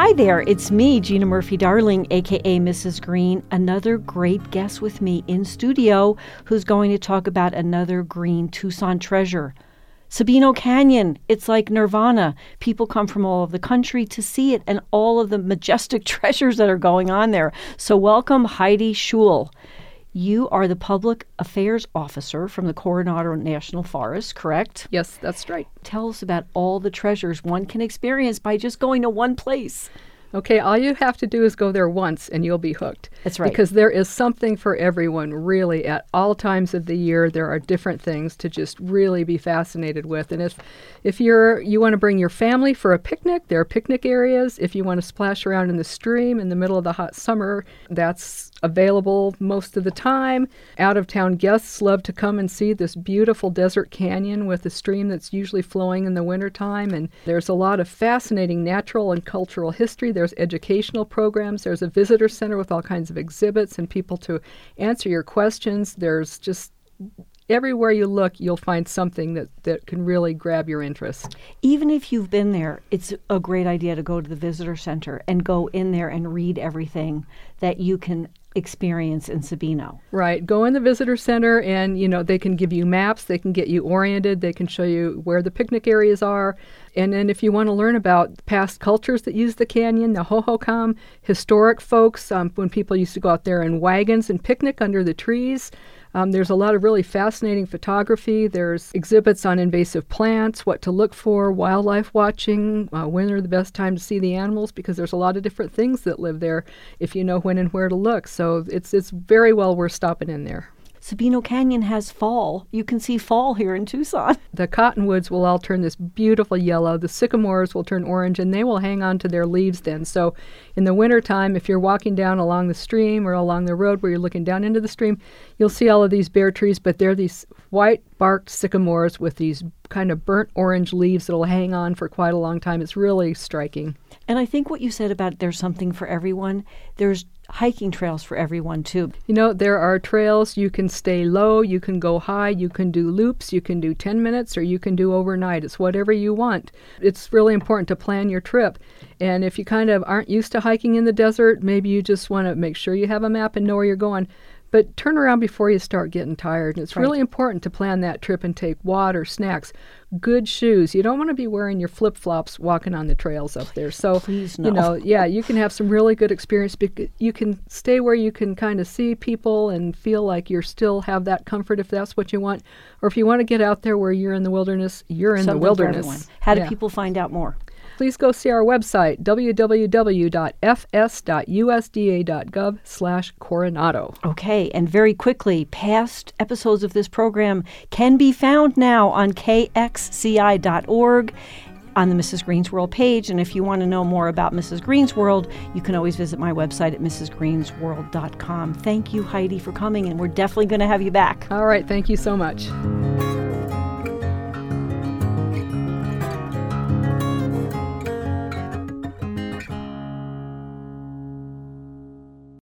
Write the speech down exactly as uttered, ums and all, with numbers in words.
Hi there, it's me, Gina Murphy-Darling, aka Missus Green, another great guest with me in studio who's going to talk about another green Tucson treasure. Sabino Canyon, it's like nirvana. People come from all over the country to see it and all of the majestic treasures that are going on there. So welcome, Heidi Schul. You are the Public Affairs Officer from the Coronado National Forest, correct? Yes, that's right. Tell us about all the treasures one can experience by just going to one place. Okay, all you have to do is go there once and you'll be hooked. That's right. Because there is something for everyone, really. At all times of the year, there are different things to just really be fascinated with. And if if you're you want to bring your family for a picnic, there are picnic areas. If you want to splash around in the stream in the middle of the hot summer, that's available most of the time. Out-of-town guests love to come and see this beautiful desert canyon with a stream that's usually flowing in the wintertime. And there's a lot of fascinating natural and cultural history. There's educational programs. There's a visitor center with all kinds of exhibits and people to answer your questions. There's just everywhere you look, you'll find something that, that can really grab your interest. Even if you've been there, it's a great idea to go to the visitor center and go in there and read everything that you can experience in Sabino. Right. Go in the visitor center and, you know, they can give you maps, they can get you oriented, they can show you where the picnic areas are. And then if you want to learn about past cultures that use the canyon, the Hohokam, historic folks, um, when people used to go out there in wagons and picnic under the trees. Um, there's a lot of really fascinating photography. There's exhibits on invasive plants, what to look for, wildlife watching, uh, when are the best time to see the animals, because there's a lot of different things that live there if you know when and where to look. So it's it's very well worth stopping in there. Sabino Canyon has fall. You can see fall here in Tucson. The cottonwoods will all turn this beautiful yellow. The sycamores will turn orange, and they will hang on to their leaves then. So in the wintertime, if you're walking down along the stream or along the road where you're looking down into the stream, you'll see all of these bare trees, but they're these white-barked sycamores with these kind of burnt orange leaves that'll hang on for quite a long time. It's really striking. And I think what you said about there's something for everyone, there's hiking trails for everyone, too. You know, there are trails. You can stay low, you can go high, you can do loops, you can do ten minutes, or you can do overnight. It's whatever you want. It's really important to plan your trip. And if you kind of aren't used to hiking in the desert, maybe you just want to make sure you have a map and know where you're going. But turn around before you start getting tired. And it's Right. really important to plan that trip and take water, snacks, good shoes. You don't want to be wearing your flip-flops walking on the trails up there. So, Please no. you know, yeah, you can have some really good experience. Because you can stay where you can kind of see people and feel like you're still have that comfort if that's what you want. Or if you want to get out there where you're in the wilderness, you're in Something the for everyone. wilderness. How do Yeah. people find out more? Please go see our website, w w w dot f s dot u s d a dot gov slash Coronado. Okay, and very quickly, past episodes of this program can be found now on k x c i dot org on the Missus Green's World page. And if you want to know more about Missus Green's World, you can always visit my website at mrs greens world dot com. Thank you, Heidi, for coming, and we're definitely going to have you back. All right, thank you so much.